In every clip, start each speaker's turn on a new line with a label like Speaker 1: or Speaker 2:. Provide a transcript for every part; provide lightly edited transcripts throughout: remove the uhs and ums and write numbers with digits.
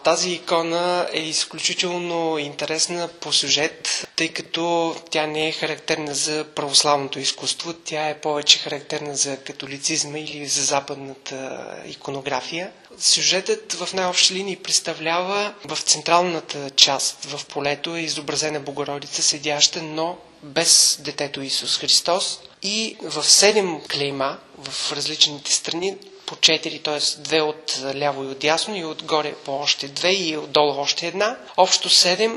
Speaker 1: Тази икона е изключително интересна по сюжет, тъй като тя не е характерна за православното изкуство, тя е повече характерна за католицизма или за западната иконография. Сюжетът в най-общи линии представлява в централната част, в полето, е изобразена Богородица седяща, но без детето Исус Христос, и в 7 клейма в различните страни, по 4, т.е. 2 от ляво и от дясно, и отгоре по още 2 и отдолу още една. Общо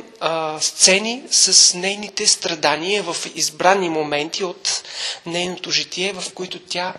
Speaker 1: 7 сцени с нейните страдания в избрани моменти от нейното житие, в които тя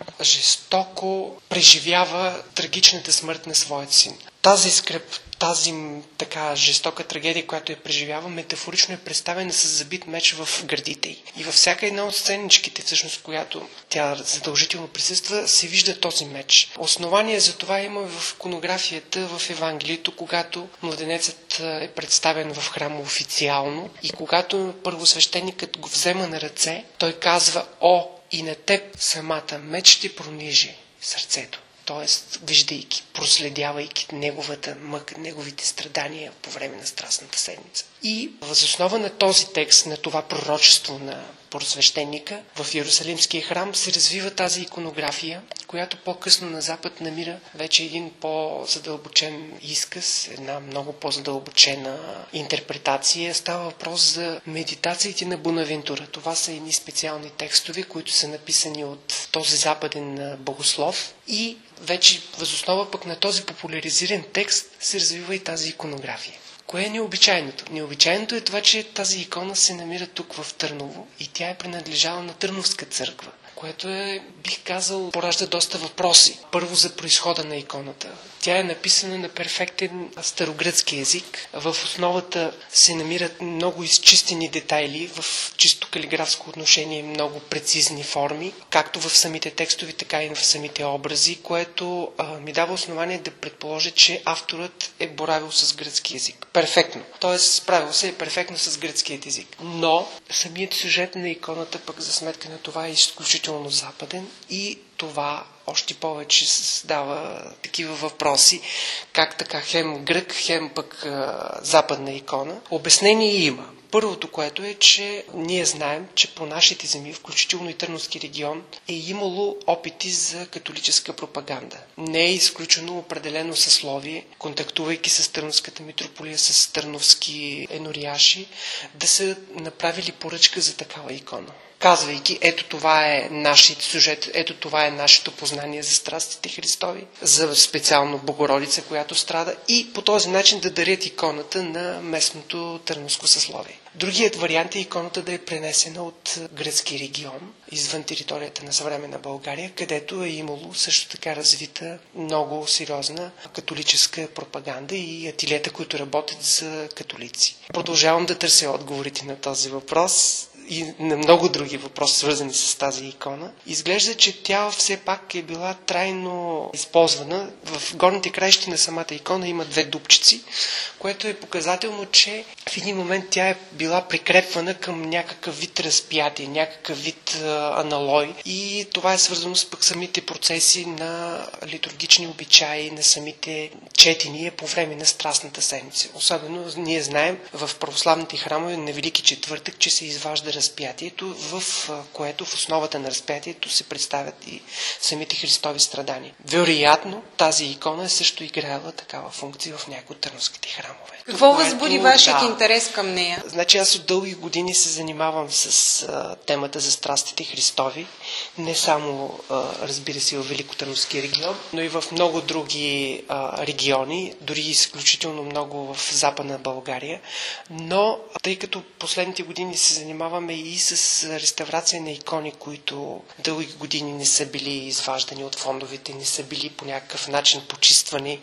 Speaker 1: жестоко преживява трагичната смърт на своят син. Тази скръб, тази така жестока трагедия, която я преживява, метафорично е представена с забит меч в гърдите й. И във всяка една от сценичките, всъщност, която тя задължително присъства, се вижда този меч. Основание за това има в иконографията в Евангелието, когато младенецът е представен в храма официално и когато първосвещеникът го взема на ръце, той казва: "О, и на теб самата меч ще пронижи сърцето." Т.е. виждайки, проследявайки неговата мъка, неговите страдания по време на Страстната седмица. И въз основа на този текст, на това пророчество на просвещеника, в Иерусалимския храм се развива тази иконография, която по-късно на Запад намира вече един по-задълбочен изказ, една много по-задълбочена интерпретация. Става въпрос за медитациите на Бонавентура. Това са едни специални текстове, които са написани от този западен богослов, и вече въз основа пък на този популяризиран текст се развива и тази иконография. Кое е необичайното? Необичайното е това, че тази икона се намира тук в Търново и тя е принадлежала на Търновска църква, което е, бих казал, поражда доста въпроси. Първо, за произхода на иконата. Тя е написана на перфектен старогръцки език. В основата се намират много изчистени детайли, в чисто калиграфско отношение много прецизни форми, както в самите текстови, така и в самите образи, което ми дава основание да предположа, че авторът е боравил с гръцки език. Перфектно. Тоест, справил се е перфектно с гръцкият език. Но самият сюжет на иконата, пък за сметка на това, е изключително западен и това още повече създава такива въпроси, как така хем грък, хем пък западна икона. Обяснение има. Първото, което е, че ние знаем, че по нашите земи, включително и Търновски регион, е имало опити за католическа пропаганда. Не е изключено определено съсловие, контактувайки с Търновската митрополия, с търновски енорияши, да са направили поръчка за такава икона, казвайки: ето това е нашият сюжет, ето това е нашето познание за страстите Христови, за специално Богородица, която страда, и по този начин да дарят иконата на местното търновско съсловие. Другият вариант е иконата да е пренесена от гръцки регион, извън територията на съвременна България, където е имало също така развита много сериозна католическа пропаганда и ателиета, които работят за католици. Продължавам да търся отговорите на този въпрос и на много други въпроси, свързани с тази икона. Изглежда, че тя все пак е била трайно използвана. В горните краищи на самата икона има 2 дупчици, което е показателно, че в един момент тя е била прикрепвана към някакъв вид разпятие, някакъв вид аналой, и това е свързано с пък самите процеси на литургични обичаи, на самите четения по време на Страстната седмица. Особено ние знаем в православните храмове на Велики четвъртък, че се изважда разпятието, в което в основата на разпятието се представят и самите Христови страдания. Вероятно, тази икона е също играела такава функция в някои от търновските храмове.
Speaker 2: Какво възбуди вашият интерес към нея?
Speaker 1: Значи аз от дълги години се занимавам с темата за страстите Христови. Не само, разбира се, в Великотърновския регион, но и в много други региони, дори изключително много в Западна България. Но, тъй като последните години се занимаваме и с реставрация на икони, които дълги години не са били изваждани от фондовете, не са били по някакъв начин почиствани,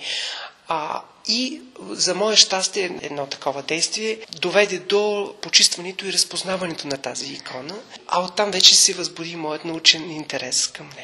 Speaker 1: и за мое щастие едно такова действие доведе до почистването и разпознаването на тази икона, а оттам вече се възбуди моят научен интерес към нея.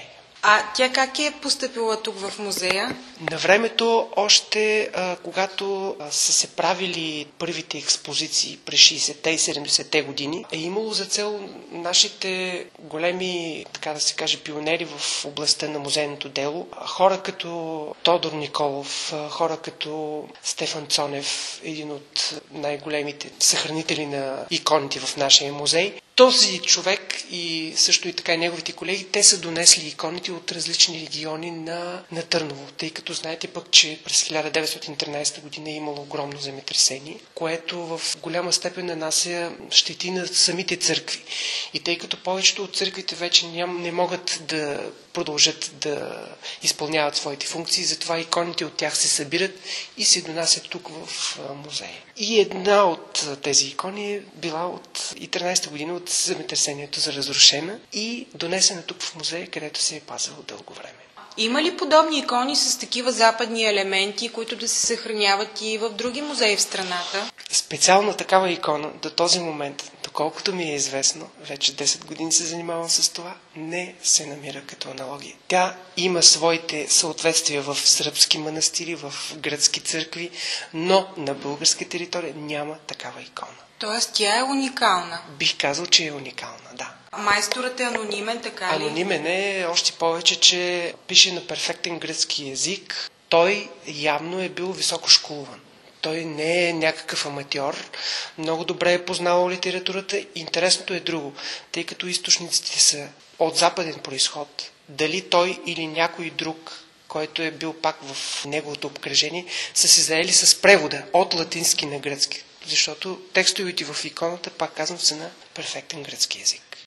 Speaker 2: А тя как е постъпила тук в музея?
Speaker 1: На времето, още когато са се правили първите експозиции през 60-те и 70-те години, е имало за цел нашите големи, така да се каже, пионери в областта на музейното дело, хора като Тодор Николов, хора като Стефан Цонев, един от най-големите съхранители на иконите в нашия музей. Този човек и също и така и неговите колеги, те са донесли иконите от различни региони на Търново, тъй като знаете пък, че през 1913 година е имало огромно земетресение, което в голяма степен нанася щети на самите църкви. И тъй като повечето от църквите вече не могат да продължат да изпълняват своите функции, затова иконите от тях се събират и се донасят тук в музея. И една от тези икони е била от 13-та година от земетресението за разрушена и донесена тук в музея, където се е пазила дълго време.
Speaker 2: Има ли подобни икони с такива западни елементи, които да се съхраняват и в други музеи в страната?
Speaker 1: Специална такава икона до този момент, доколкото ми е известно, вече 10 години се занимавам с това, не се намира като аналогия. Тя има своите съответствия в сръбски манастири, в гръцки църкви, но на българска територия няма такава икона.
Speaker 2: Тоест тя е уникална?
Speaker 1: Бих казал, че е уникална, да.
Speaker 2: Майсторът е анонимен, така ли?
Speaker 1: Анонимен е, още повече, че пише на перфектен гръцки език. Той явно е бил високо школуван. Той не е някакъв аматьор, много добре е познавал литературата. Интересното е друго, тъй като източниците са от западен произход. Дали той или някой друг, който е бил пак в неговото обкръжение, са се заели с превода от латински на гръцки. Защото текстовете в иконата, пак казвам, са на перфектен гръцки език.